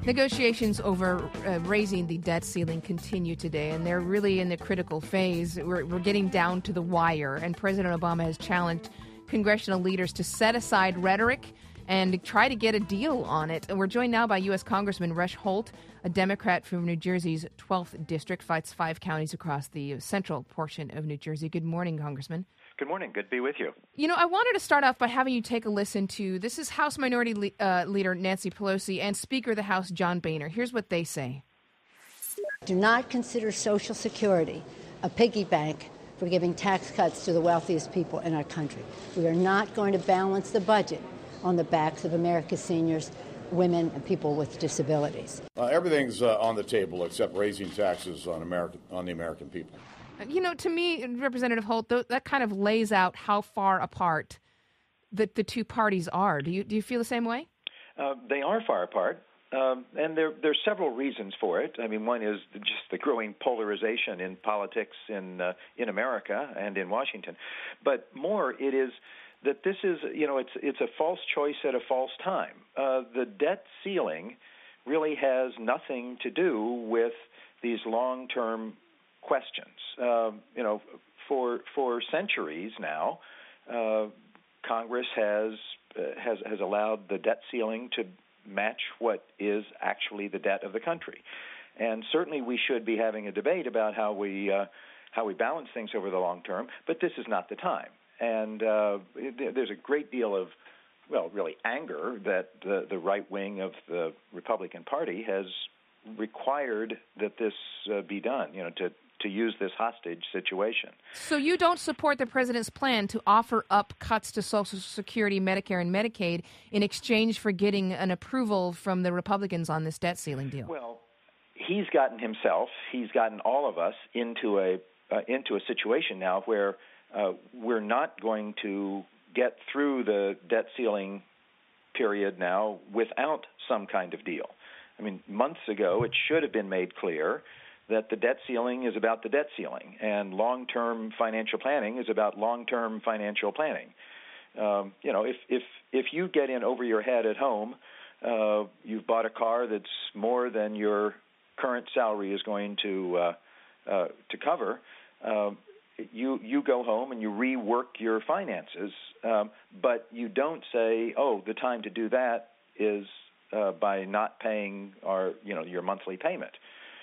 Negotiations over raising the debt ceiling continue today, and they're really in the critical phase. We're getting down to the wire, and President Obama has challenged congressional leaders to set aside rhetoric and try to get a deal on it. And we're joined now by U.S. Congressman Rush Holt, a Democrat from New Jersey's 12th District, fights 5 counties across the central portion of New Jersey. Good morning, Congressman. Good morning. Good to be with you. You know, I wanted to start off by having you take a listen to, this is House Minority Leader Nancy Pelosi and Speaker of the House John Boehner. Here's what they say. Do not consider Social Security a piggy bank for giving tax cuts to the wealthiest people in our country. We are not going to balance the budget on the backs of America's seniors, women, and people with disabilities. Everything's on the table except raising taxes on the American people. You know, to me, Representative Holt, that kind of lays out how far apart the two parties are. Do you feel the same way? They are far apart, and there's several reasons for it. I mean, one is just the growing polarization in politics in America and in Washington, but more it is that this is, it's a false choice at a false time. The debt ceiling really has nothing to do with these long-term questions. For centuries now, Congress has allowed the debt ceiling to match what is actually the debt of the country, and certainly we should be having a debate about how we balance things over the long term. But this is not the time, and there's a great deal of, really anger that the right wing of the Republican Party has required that this be done. To use this hostage situation. So you don't support the president's plan to offer up cuts to Social Security, Medicare, and Medicaid in exchange for getting an approval from the Republicans on this debt ceiling deal? Well, he's gotten all of us into a situation now where we're not going to get through the debt ceiling period now without some kind of deal. I mean, months ago, it should have been made clear that the debt ceiling is about the debt ceiling, and long-term financial planning is about long-term financial planning. If you get in over your head at home, you've bought a car that's more than your current salary is going to cover. You go home and you rework your finances, but you don't say, "Oh, the time to do that is by not paying your monthly payment."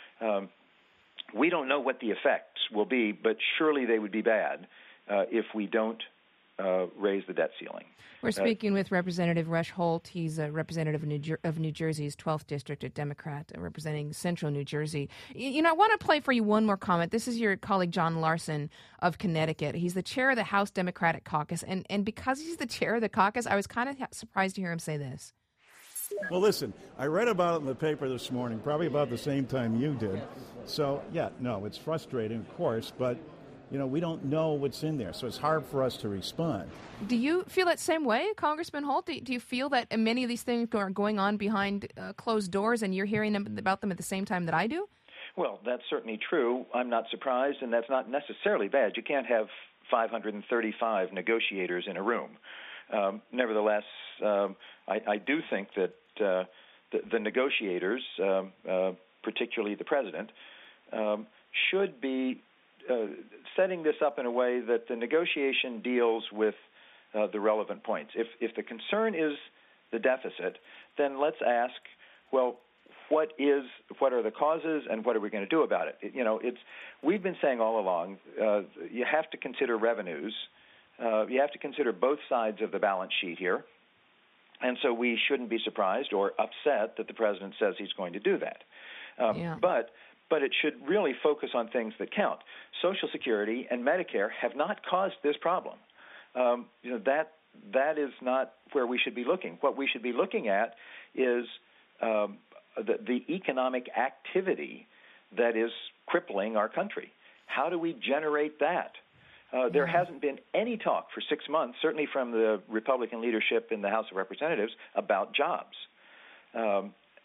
We don't know what the effects will be, but surely they would be bad if we don't raise the debt ceiling. We're speaking with Representative Rush Holt. He's a representative of New Jersey's 12th District, a Democrat representing Central New Jersey. I want to play for you one more comment. This is your colleague John Larson of Connecticut. He's the chair of the House Democratic Caucus, and because he's the chair of the caucus, I was kind of surprised to hear him say this. Well, listen, I read about it in the paper this morning, probably about the same time you did. So, it's frustrating, of course, but, we don't know what's in there, so it's hard for us to respond. Do you feel that same way, Congressman Holt? Do you feel that many of these things are going on behind closed doors and you're hearing about them at the same time that I do? Well, that's certainly true. I'm not surprised, and that's not necessarily bad. You can't have 535 negotiators in a room. Nevertheless, I do think that the negotiators, particularly the president, should be setting this up in a way that the negotiation deals with the relevant points. If the concern is the deficit, then let's ask, well, what are the causes and what are we going to do about it? We've been saying all along, you have to consider revenues. You have to consider both sides of the balance sheet here. And so we shouldn't be surprised or upset that the president says he's going to do that. But it should really focus on things that count. Social Security and Medicare have not caused this problem. That is not where we should be looking. What we should be looking at is the economic activity that is crippling our country. How do we generate that? There hasn't been any talk for 6 months, certainly from the Republican leadership in the House of Representatives, about jobs.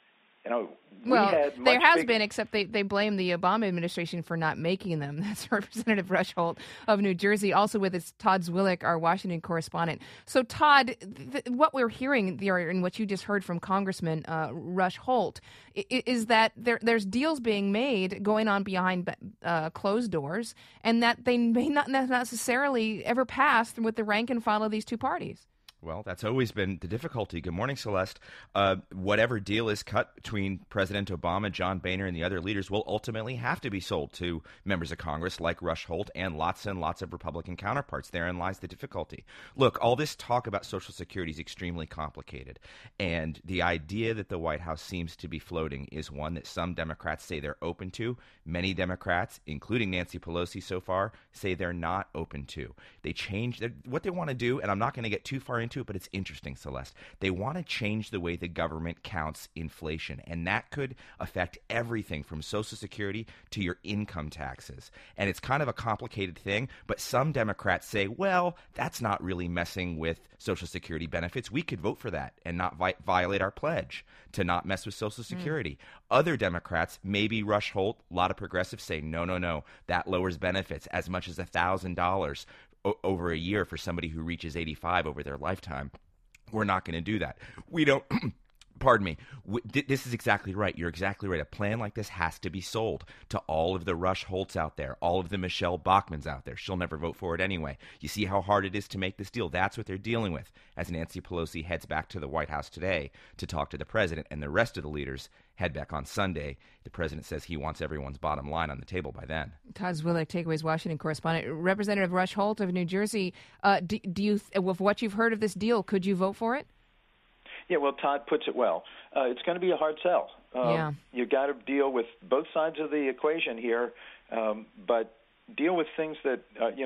There has been, except they blame the Obama administration for not making them. That's Representative Rush Holt of New Jersey. Also with us, Todd Zwillich, our Washington correspondent. So, Todd, what we're hearing there and what you just heard from Congressman Rush Holt is that there's deals being made going on behind closed doors, and that they may not necessarily ever pass with the rank and file of these two parties. Well, that's always been the difficulty. Good morning, Celeste. Whatever deal is cut between President Obama, John Boehner, and the other leaders will ultimately have to be sold to members of Congress like Rush Holt and lots of Republican counterparts. Therein lies the difficulty. Look, all this talk about Social Security is extremely complicated. And the idea that the White House seems to be floating is one that some Democrats say they're open to. Many Democrats, including Nancy Pelosi so far, say they're not open to. They change what they want to do, and I'm not going to get too far into it, but it's interesting, Celeste. They want to change the way the government counts inflation, and that could affect everything from Social Security to your income taxes. And it's kind of a complicated thing, but some Democrats say, well, that's not really messing with Social Security benefits. We could vote for that and not violate our pledge to not mess with Social Security. Other Democrats, maybe Rush Holt, a lot of progressives say, no, that lowers benefits as much as $1,000 over a year for somebody who reaches 85 over their lifetime. We're not going to do that. We don't pardon me. This is exactly right. You're exactly right. A plan like this has to be sold to all of the Rush Holts out there, all of the Michelle Bachmans out there. She'll never vote for it anyway. You see how hard it is to make this deal. That's what they're dealing with as Nancy Pelosi heads back to the White House today to talk to the president, and the rest of the leaders head back on Sunday. The president says he wants everyone's bottom line on the table by then. Todd Zwillich, Takeaways Washington correspondent. Representative Rush Holt of New Jersey, do you, with what you've heard of this deal, could you vote for it? Yeah, well, Todd puts it well. It's going to be a hard sell. You got to deal with both sides of the equation here, but deal with things that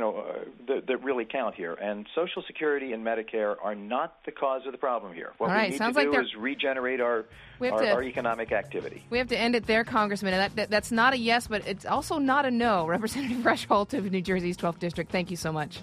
that really count here. And Social Security and Medicare are not the cause of the problem here. What we need to do is regenerate our economic activity. We have to end it there, Congressman. And that's not a yes, but it's also not a no. Representative Rush Holt of New Jersey's 12th District, thank you so much.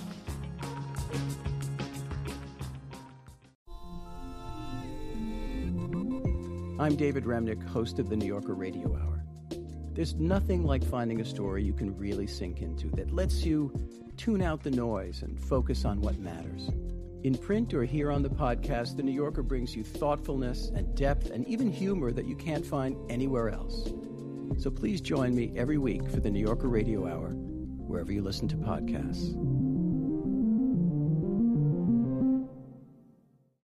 I'm David Remnick, host of the New Yorker Radio Hour. There's nothing like finding a story you can really sink into that lets you tune out the noise and focus on what matters. In print or here on the podcast, the New Yorker brings you thoughtfulness and depth and even humor that you can't find anywhere else. So please join me every week for the New Yorker Radio Hour, wherever you listen to podcasts.